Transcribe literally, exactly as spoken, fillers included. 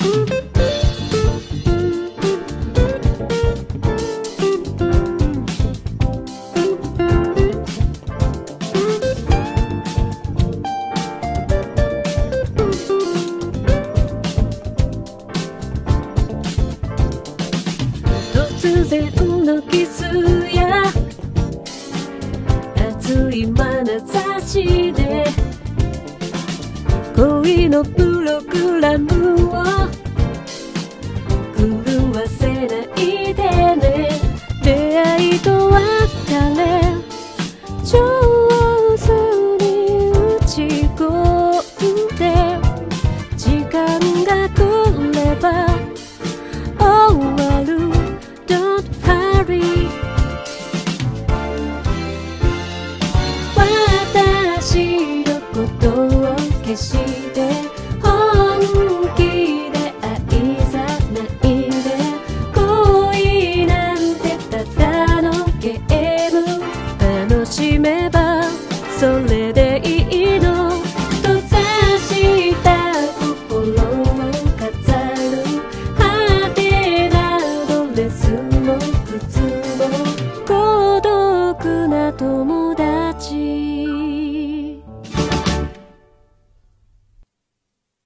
突然のキスや熱い眼差しで恋のプログラムを狂わせないでね。出会いと別れ上手に打ち込んで時間が来れば終わる。Don't hurry 私のことを決して本気で愛さないで。恋なんてただのゲーム。楽しめばそれ